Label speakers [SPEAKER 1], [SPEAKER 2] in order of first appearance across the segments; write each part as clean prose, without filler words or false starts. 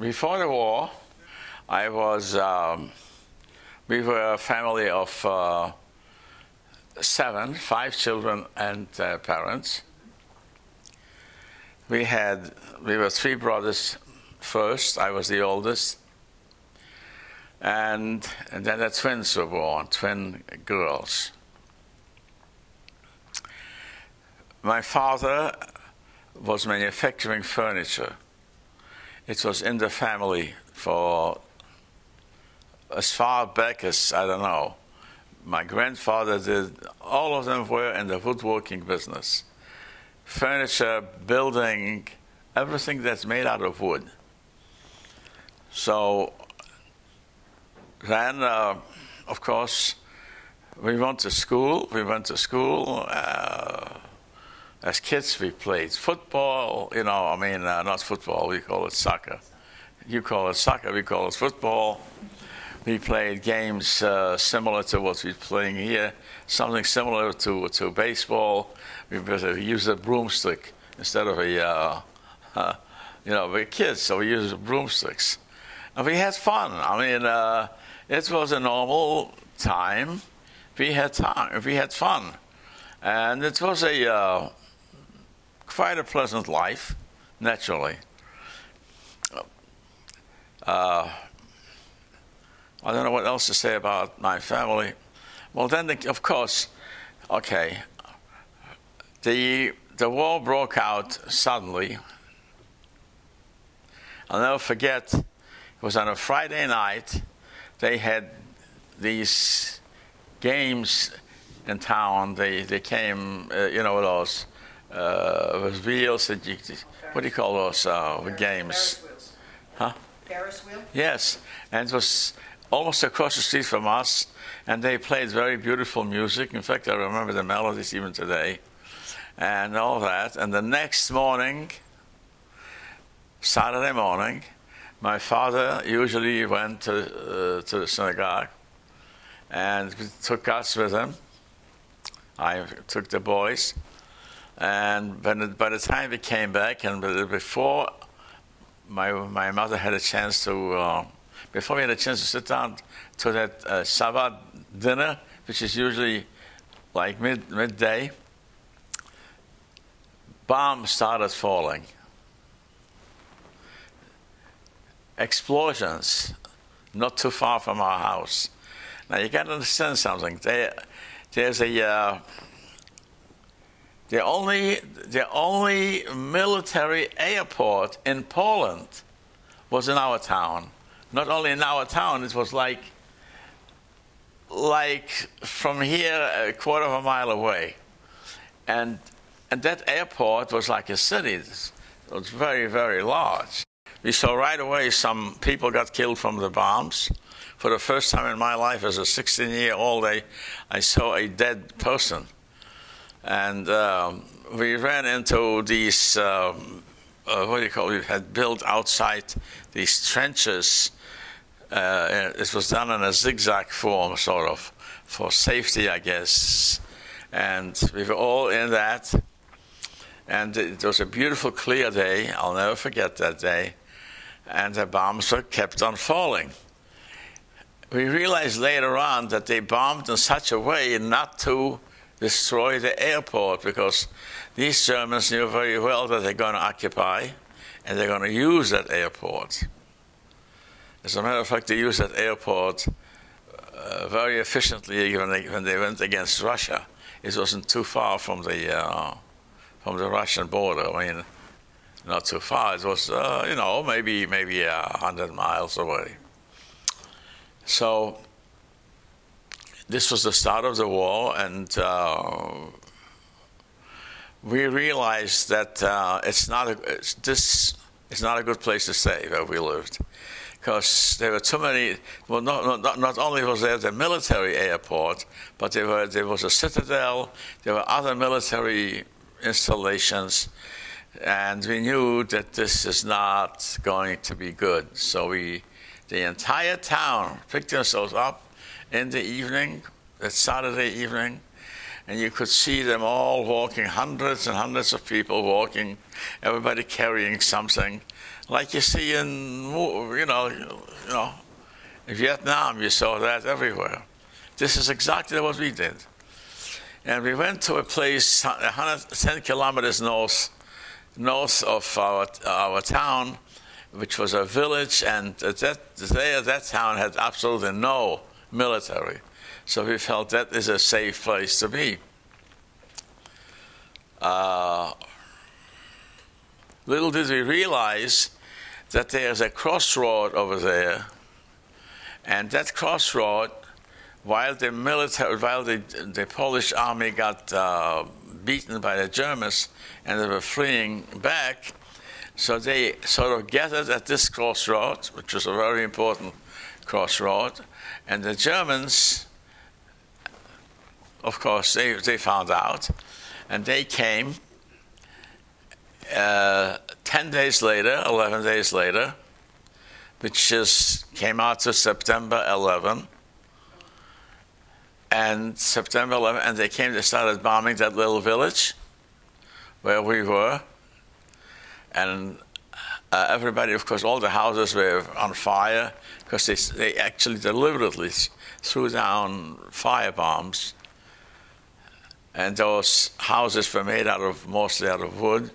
[SPEAKER 1] before the war, I was. We were a family of 7, 5 children and parents. We were 3 brothers first. I was the oldest, and then the twins were born, twin girls. My father was manufacturing furniture. It was in the family for as far back as, I don't know. My grandfather did, all of them were in the woodworking business. Furniture, building, everything that's made out of wood. So then, of course, we went to school. As kids, we played football, not football, we call it soccer. You call it soccer, we call it football. We played games similar to what we're playing here, something similar to baseball. We used a broomstick instead of we're kids, so we used broomsticks. And we had fun. It was a normal time. We had fun. And it was quite a pleasant life, naturally. I don't know what else to say about my family. Well, then, of course, okay, the war broke out suddenly. I'll never forget, it was on a Friday night. They had these games in town. They came, those with wheels. What do you call those games?
[SPEAKER 2] Ferris wheels.
[SPEAKER 1] Huh?
[SPEAKER 2] Ferris wheel?
[SPEAKER 1] Yes, and it was almost across the street from us, and they played very beautiful music. In fact, I remember the melodies even today, and all that. And the next morning, Saturday morning, my father usually went to the synagogue and took us with him. I took the boys, and by the time we came back, and before my mother had a chance to. Before we had a chance to sit down to that Shabbat dinner, which is usually like midday, bombs started falling. Explosions, not too far from our house. Now you got to understand something. There's the only military airport in Poland was in our town. Not only in our town, it was like from here a quarter of a mile away. And that airport was like a city. It was very, very large. We saw right away some people got killed from the bombs. For the first time in my life as a 16-year-old, I saw a dead person. And we ran into these, we had built outside these trenches. It was done in a zigzag form, sort of, for safety, I guess. And we were all in that. And it was a beautiful, clear day. I'll never forget that day. And the bombs were kept on falling. We realized later on that they bombed in such a way not to destroy the airport, because these Germans knew very well that they're going to occupy and they're going to use that airport. As a matter of fact, they used that airport very efficiently when they went against Russia. It wasn't too far from the Russian border. I mean, not too far. It was, maybe 100 miles away. So this was the start of the war, and we realized that it's not a good place to stay where we lived, because there were too many. Well, not only was there the military airport, but there was a citadel. There were other military installations, and we knew that this is not going to be good. So the entire town picked themselves up in the evening, that Saturday evening, and you could see them all walking, hundreds and hundreds of people walking, everybody carrying something, like you see in, in Vietnam, you saw that everywhere. This is exactly what we did. And we went to a place 110 kilometers north of our town, which was a village, and that town had absolutely no military. So we felt that is a safe place to be. Little did we realize that there's a crossroad over there, and that crossroad, while the Polish army got beaten by the Germans and they were fleeing back, so they sort of gathered at this crossroad, which was a very important crossroad, and the Germans, of course, they found out, and they came 10 days later, 11 days later, which came out to September 11. And September 11, and they started bombing that little village where we were. And everybody, of course, all the houses were on fire because they actually deliberately threw down fire bombs. And those houses were made mostly out of wood.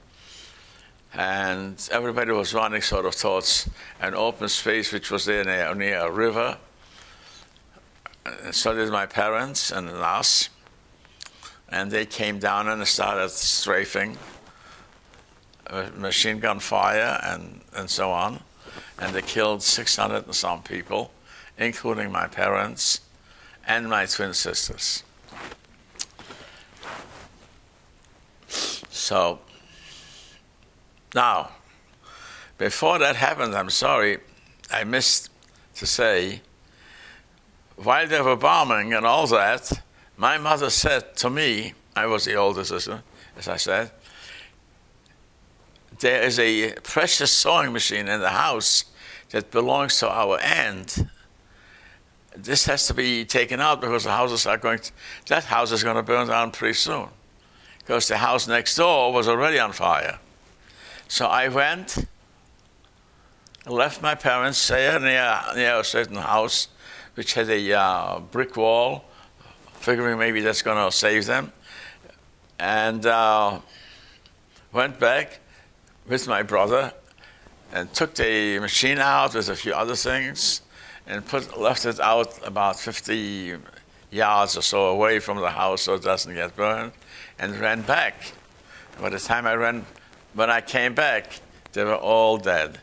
[SPEAKER 1] And everybody was running sort of towards an open space which was there near a river. And so did my parents and us. And they came down and started strafing, machine gun fire and so on. And they killed 600 and some people, including my parents and my twin sisters. So, now, before that happened, I'm sorry, I missed to say, while they were bombing and all that, my mother said to me, I was the older sister, as I said, there is a precious sewing machine in the house that belongs to our aunt. This has to be taken out because that house is going to burn down pretty soon. Because the house next door was already on fire. So I went, left my parents there near a certain house, which had a brick wall, figuring maybe that's going to save them, and went back with my brother and took the machine out with a few other things and left it out about 50 yards or so away from the house so it doesn't get burned, and ran back. By the time when I came back, they were all dead.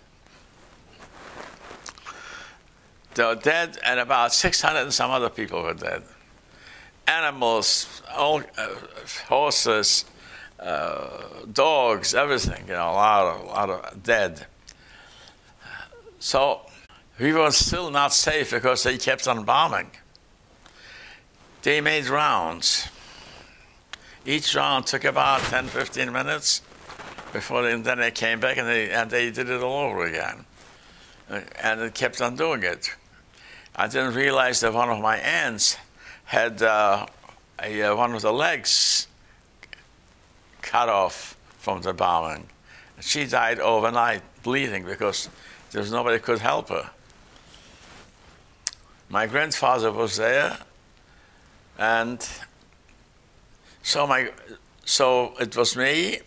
[SPEAKER 1] They were dead, and about 600 and some other people were dead. Animals, horses, dogs, everything, a lot of dead. So we were still not safe because they kept on bombing. They made rounds. Each round took about 10, 15 minutes then they came back and they did it all over again. And it kept on doing it. I didn't realize that one of my aunts had one of the legs cut off from the bombing. She died overnight bleeding because there was nobody could help her. My grandfather was there, and so it was me,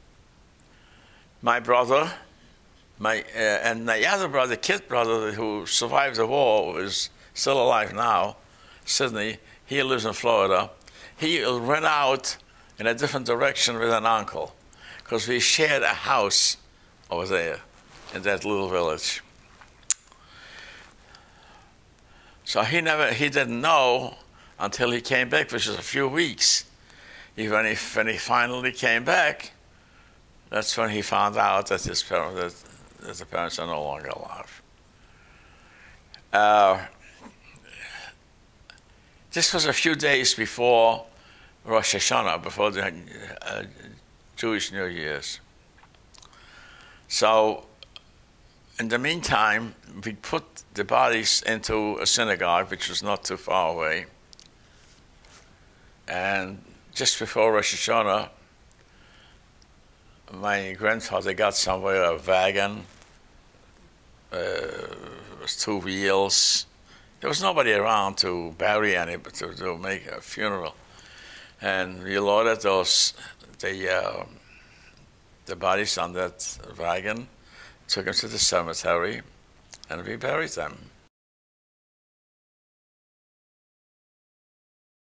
[SPEAKER 1] my brother, and my other brother, kid brother, who survived the war, is still alive now, Sidney. He lives in Florida. He ran out in a different direction with an uncle, because we shared a house over there in that little village. So he didn't know until he came back, which was a few weeks. When he finally came back, that's when he found out that that the parents are no longer alive. This was a few days before Rosh Hashanah, before the Jewish New Year's. So, in the meantime, we put the bodies into a synagogue, which was not too far away. And just before Rosh Hashanah, my grandfather got somewhere a wagon was 2 wheels. There was nobody around to bury any, but to make a funeral. And we loaded the bodies on that wagon, took them to the cemetery, and we buried them.